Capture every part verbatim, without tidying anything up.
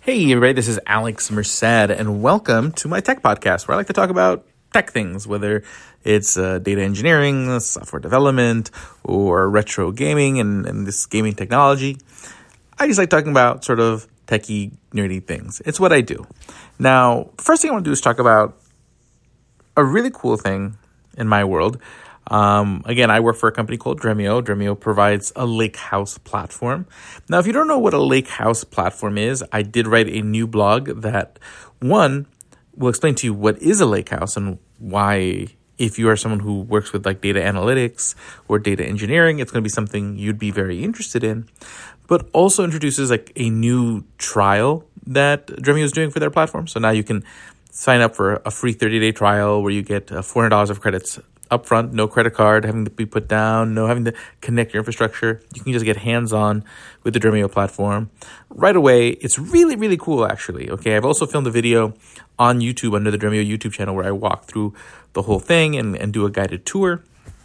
Hey everybody, this is Alex Merced, and welcome to my tech podcast, where I like to talk about tech things, whether it's uh, data engineering, software development, or retro gaming and, and this gaming technology. I just like talking about sort of techie, nerdy things. It's what I do. Now, first thing I want to do is talk about a really cool thing in my world. Um, again, I work for a company called Dremio. Dremio provides a lakehouse platform. Now, if you don't know what a lakehouse platform is, I did write a new blog that, one, will explain to you what is a lakehouse and why, if you are someone who works with like data analytics or data engineering, it's going to be something you'd be very interested in, but also introduces like a new trial that Dremio is doing for their platform. So now you can sign up for a free thirty-day trial where you get uh, four hundred dollars of credits upfront, no credit card having to be put down, no having to connect your infrastructure. You can just get hands-on with the Dremio platform right away. It's really, really cool, actually. Okay, I've also filmed a video on YouTube under the Dremio YouTube channel where I walk through the whole thing and, and do a guided tour.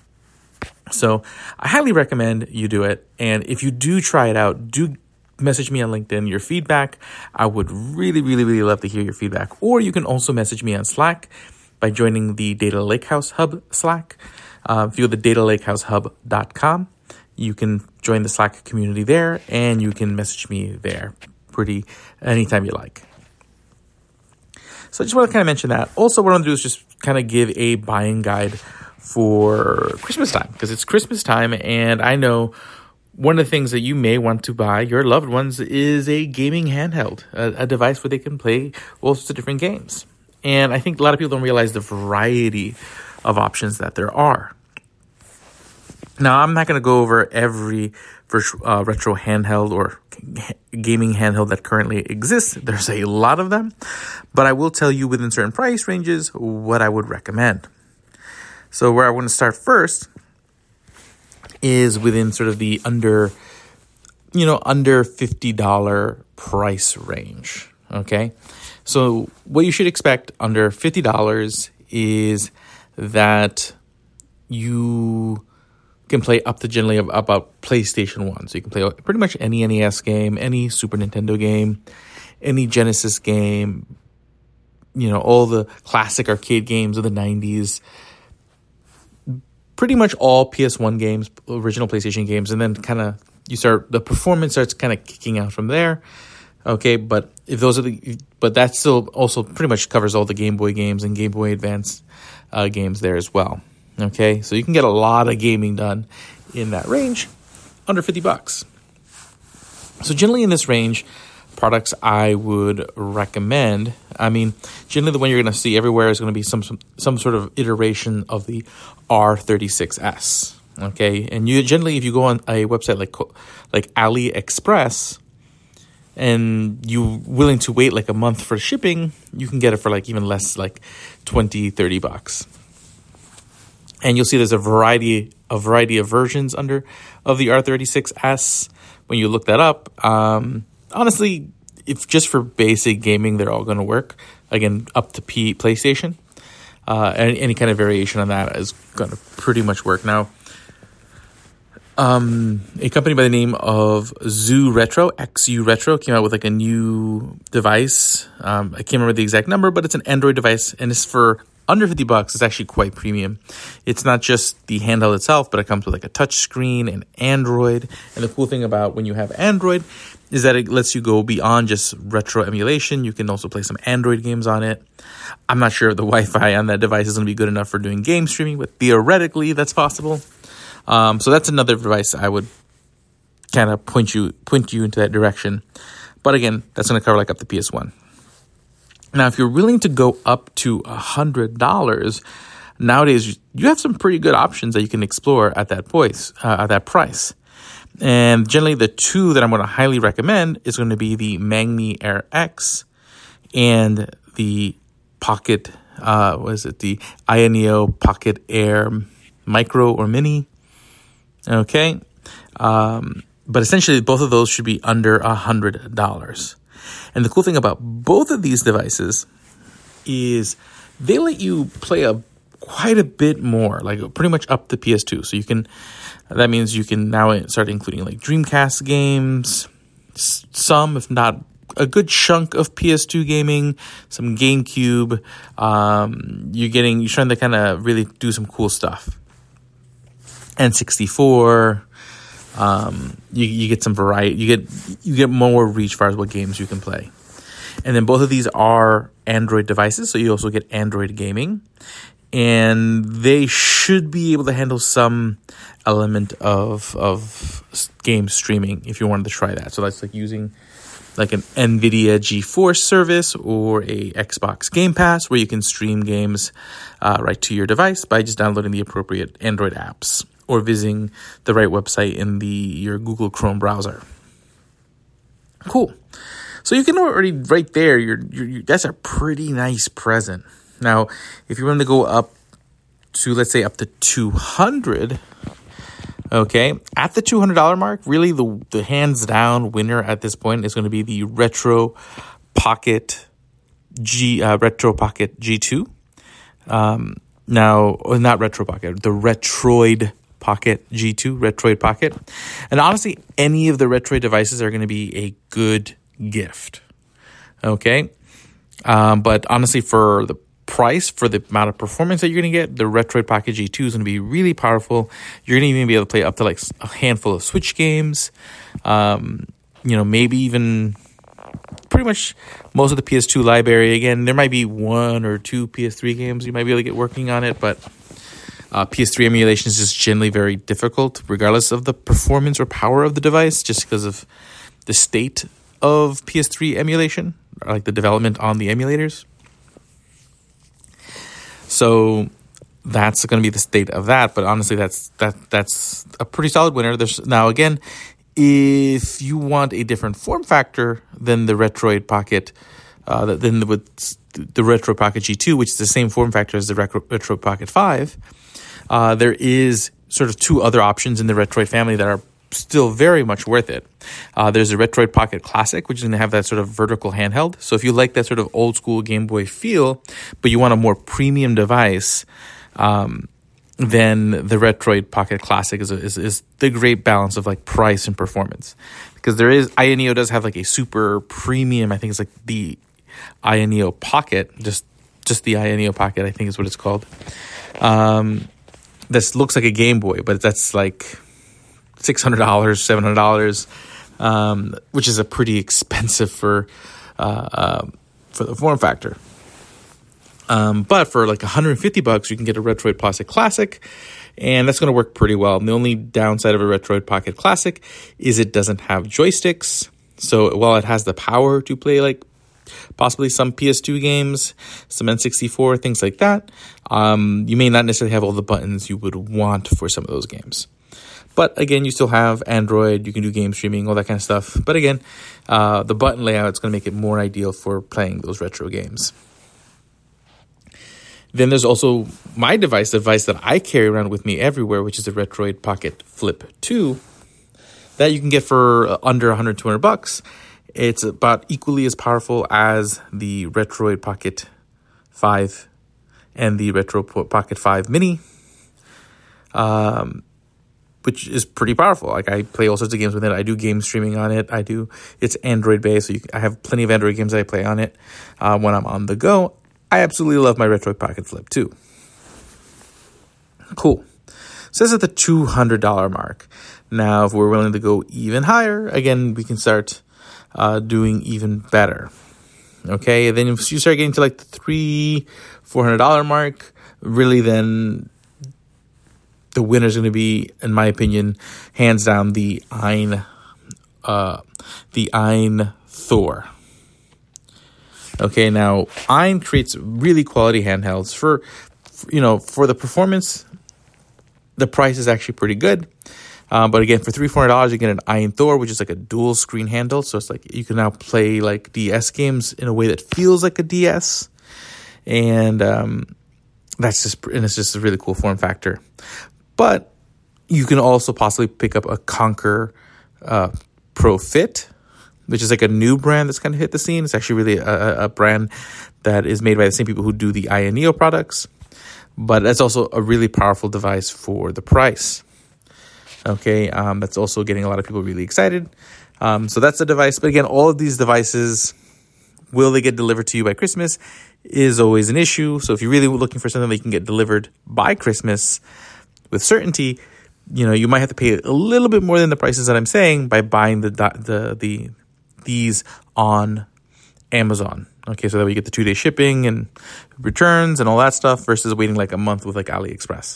So I highly recommend you do it. And if you do try it out, do message me on LinkedIn your feedback. I would really, really, really love to hear your feedback. Or you can also message me on Slack by joining the Data Lakehouse Hub Slack. Uh, if you go to data lakehouse hub dot com, you can join the Slack community there, and you can message me there pretty anytime you like. So I just want to kind of mention that. Also, what I want to do is just kind of give a buying guide for Christmas time, because it's Christmas time, and I know one of the things that you may want to buy your loved ones is a gaming handheld, a, a device where they can play all sorts of different games. And I think a lot of people don't realize the variety of options that there are. Now, I'm not going to go over every virtual, uh, retro handheld or gaming handheld that currently exists. There's a lot of them. But I will tell you within certain price ranges what I would recommend. So where I want to start first is within sort of the under, you know, under fifty dollars price range. Okay. So what you should expect under fifty dollars is that you can play up to generally about PlayStation one. So you can play pretty much any N E S game, any Super Nintendo game, any Genesis game, you know, all the classic arcade games of the nineties, pretty much all P S one games, original PlayStation games, and then kind of you start, the performance starts kind of kicking out from there. Okay, but if those are the, but that still also pretty much covers all the Game Boy games and Game Boy Advance uh, games there as well. Okay, so you can get a lot of gaming done in that range under fifty bucks. So generally in this range, products I would recommend, I mean, generally the one you're going to see everywhere is going to be some, some some sort of iteration of the R thirty-six S. Okay, and you generally, if you go on a website like like AliExpress, and you're willing to wait like a month for shipping, you can get it for like even less, like twenty, thirty bucks. And you'll see there's a variety, a variety of versions under of the R thirty-six S. When you look that up, um, honestly, if just for basic gaming, they're all going to work. Again, up to P PlayStation. Uh, any, any kind of variation on that is going to pretty much work. Now, Um, a company by the name of Zoo Retro, X U Retro, came out with like a new device. Um, I can't remember the exact number, but it's an Android device, and it's for under fifty bucks. It's actually quite premium. It's not just the handheld itself, but it comes with like a touch screen and Android. And the cool thing about when you have Android is that it lets you go beyond just retro emulation. You can also play some Android games on it. I'm not sure if the Wi-Fi on that device is going to be good enough for doing game streaming, but theoretically that's possible. Um, so that's another device I would kind of point you point you into that direction. But again, that's going to cover like up to P S one. Now, if you're willing to go up to one hundred dollars, nowadays you have some pretty good options that you can explore at that price. Uh, at that price. And generally the two that I'm going to highly recommend is going to be the Magni Air X and the Pocket, uh, what is it, the Ayaneo Pocket Air Micro or Mini. Okay, um, but essentially both of those should be under one hundred dollars. And the cool thing about both of these devices is they let you play a quite a bit more, like pretty much up to P S two. So you can, that means you can now start including like Dreamcast games, some, if not a good chunk of P S two gaming, some GameCube. Um, you're getting, you're trying to kind of really do some cool stuff. N sixty-four. Um, you, you get some variety. You get you get more reach as far as what games you can play. And then both of these are Android devices, so you also get Android gaming. And they should be able to handle some element of of game streaming if you wanted to try that. So that's like using like an NVIDIA GeForce service or a Xbox Game Pass where you can stream games uh, right to your device by just downloading the appropriate Android apps or visiting the right website in the your Google Chrome browser. Cool. So you can already, right there, you're, you're, you're, that's a pretty nice present. Now, if you want to go up to, let's say, up to two hundred dollars, okay, at the two hundred dollars mark, really the, the hands-down winner at this point is going to be the Retro Pocket G, uh, Retro Pocket G two. Um, now, well, not Retro Pocket, the Retroid Pocket G two, Retroid Pocket. And honestly, any of the Retroid devices are going to be a good gift. Okay. Um, but honestly, for the price, for the amount of performance that you're going to get, the Retroid Pocket G two is going to be really powerful. You're going to even be able to play up to like a handful of Switch games. Um, you know, maybe even pretty much most of the P S two library. Again, there might be one or two P S three games you might be able to get working on it, but uh, P S three emulation is just generally very difficult, regardless of the performance or power of the device, just because of the state of P S three emulation, or like the development on the emulators. So that's going to be the state of that. But honestly, that's that that's a pretty solid winner. There's now again, if you want a different form factor than the Retroid Pocket, uh, than the, with the Retro Pocket G two, which is the same form factor as the Retro, Retro Pocket five, uh, there is sort of two other options in the Retroid family that are still very much worth it. Uh, there's a Retroid Pocket Classic, which is going to have that sort of vertical handheld. So if you like that sort of old school Game Boy feel, but you want a more premium device, um, then the Retroid Pocket Classic is, a, is is the great balance of like price and performance. Because there is, Ayaneo does have like a super premium, I think it's like the Ayaneo Pocket, just just the Ayaneo Pocket, I think is what it's called. Um, this looks like a Game Boy, but that's like six hundred dollars, seven hundred dollars, um, which is a pretty expensive for uh, uh, for the form factor. Um, but for like one hundred fifty bucks, you can get a Retroid Pocket Classic, and that's going to work pretty well. And the only downside of a Retroid Pocket Classic is it doesn't have joysticks. So while it has the power to play like possibly some P S two games, some N sixty-four, things like that, um, you may not necessarily have all the buttons you would want for some of those games. But again, you still have Android, you can do game streaming, all that kind of stuff. But again, uh, the button layout is going to make it more ideal for playing those retro games. Then there's also my device, the device that I carry around with me everywhere, which is the Retroid Pocket Flip two, that you can get for under one hundred, two hundred bucks. It's about equally as powerful as the Retroid Pocket five and the Retro Pocket five Mini. Um... which is pretty powerful. Like I play all sorts of games with it. I do game streaming on it. I do. It's Android based, so you, I have plenty of Android games that I play on it uh, when I'm on the go. I absolutely love my Retroid Pocket Flip two. Cool. So that's at the two hundred dollars mark. Now, if we're willing to go even higher, again, we can start uh, doing even better. Okay, and then if you start getting to like the three, four hundred dollars mark, really then the winner is going to be, in my opinion, hands down the Ein, uh, the Ein Thor. Okay, now Ein creates really quality handhelds for, for, you know, for the performance. The price is actually pretty good, uh, but again, for three, four hundred dollars, you get an Ein Thor, which is like a dual screen handle. So it's like you can now play like D S games in a way that feels like a D S, and um, that's just and it's just a really cool form factor. But you can also possibly pick up a Conquer uh, Pro Fit, which is like a new brand that's kind of hit the scene. It's actually really a, a brand that is made by the same people who do the Ayaneo products. But that's also a really powerful device for the price. Okay, um, that's also getting a lot of people really excited. Um, so that's a device. But again, all of these devices, will they get delivered to you by Christmas, is always an issue. So if you're really looking for something that you can get delivered by Christmas with certainty, you know, you might have to pay a little bit more than the prices that I'm saying by buying the the the these on Amazon. Okay, so that we get the two-day shipping and returns and all that stuff versus waiting like a month with like AliExpress.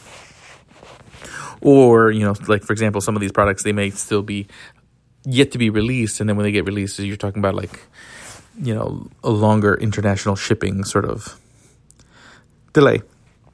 Or, you know, like for example, some of these products, they may still be yet to be released, and then when they get released, you're talking about like, you know, a longer international shipping sort of delay.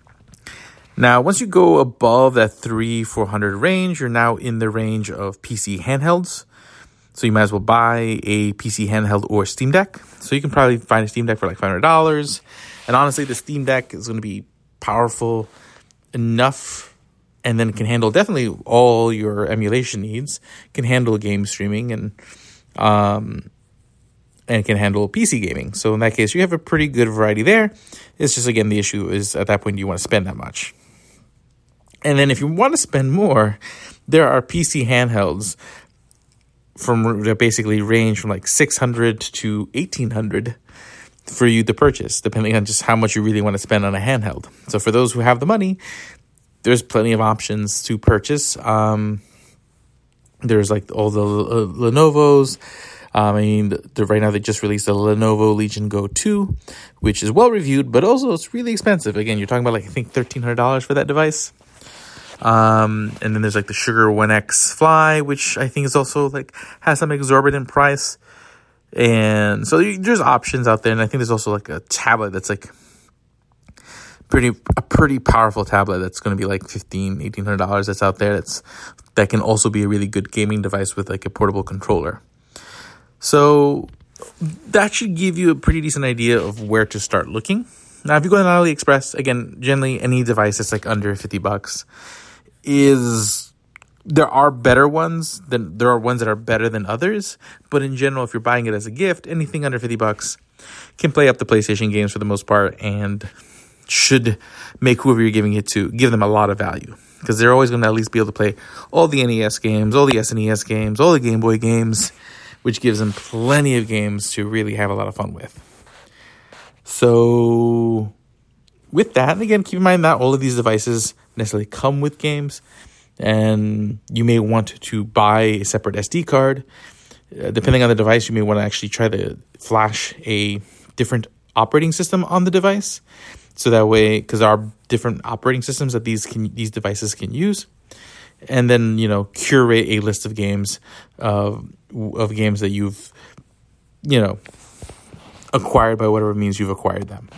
Now, once you go above that three, four hundred range, you're now in the range of P C handhelds. So you might as well buy a P C handheld or Steam Deck. So you can probably find a Steam Deck for like five hundred dollars. And honestly, the Steam Deck is going to be powerful enough, and then can handle definitely all your emulation needs, can handle game streaming, and um, and can handle P C gaming. So in that case, you have a pretty good variety there. It's just, again, the issue is at that point, do you want to spend that much? And then if you want to spend more, there are P C handhelds from that basically range from like six hundred to eighteen hundred for you to purchase, depending on just how much you really want to spend on a handheld. So for those who have the money, there's plenty of options to purchase. Um, there's like all the uh, Lenovo's. Um, I mean, the, right now they just released the Lenovo Legion Go two, which is well reviewed, but also it's really expensive. Again, you're talking about like I think thirteen hundred dollars for that device. Um, and then there's like the Sugar one X Fly, which I think is also like has some exorbitant price. And so there's options out there. And I think there's also like a tablet that's like pretty, a pretty powerful tablet that's going to be like fifteen hundred dollars, eighteen hundred dollars that's out there. That's, that can also be a really good gaming device with like a portable controller. So that should give you a pretty decent idea of where to start looking. Now, if you go on AliExpress, again, generally any device that's like under fifty bucks is, there are better ones than, there are ones that are better than others. But in general, if you're buying it as a gift, anything under fifty bucks can play up the PlayStation games for the most part and should make whoever you're giving it to, give them a lot of value. Because they're always going to at least be able to play all the N E S games, all the S N E S games, all the Game Boy games, which gives them plenty of games to really have a lot of fun with. So with that, and again, keep in mind that all of these devices necessarily come with games, and you may want to buy a separate S D card. Uh, depending on the device, you may want to actually try to flash a different operating system on the device. So that way, because there are different operating systems that these can, these devices can use. And then, you know, curate a list of games, uh, of games that you've, you know, acquired by whatever means you've acquired them.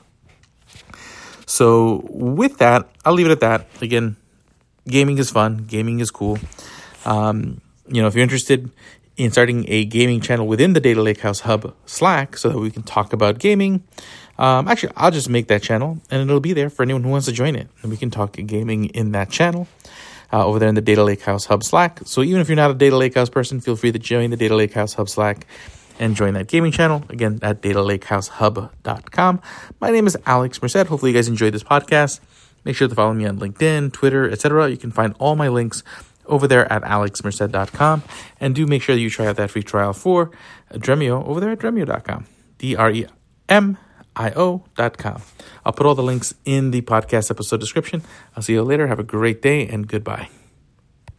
So with that, I'll leave it at that. Again, gaming is fun. Gaming is cool. Um, you know, if you're interested in starting a gaming channel within the Data Lakehouse Hub Slack so that we can talk about gaming, um, actually, I'll just make that channel and it'll be there for anyone who wants to join it. And we can talk gaming in that channel. Uh, over there in the Data Lakehouse Hub Slack. So even if you're not a Data Lakehouse person, feel free to join the Data Lakehouse Hub Slack and join that gaming channel. Again, at data lakehouse hub dot com. My name is Alex Merced. Hopefully you guys enjoyed this podcast. Make sure to follow me on LinkedIn, Twitter, et cetera. You can find all my links over there at alex merced dot com. And do make sure that you try out that free trial for Dremio over there at dremio dot com. D R E M I O dot com. I'll put all the links in the podcast episode description. I'll see you later. Have a great day and goodbye.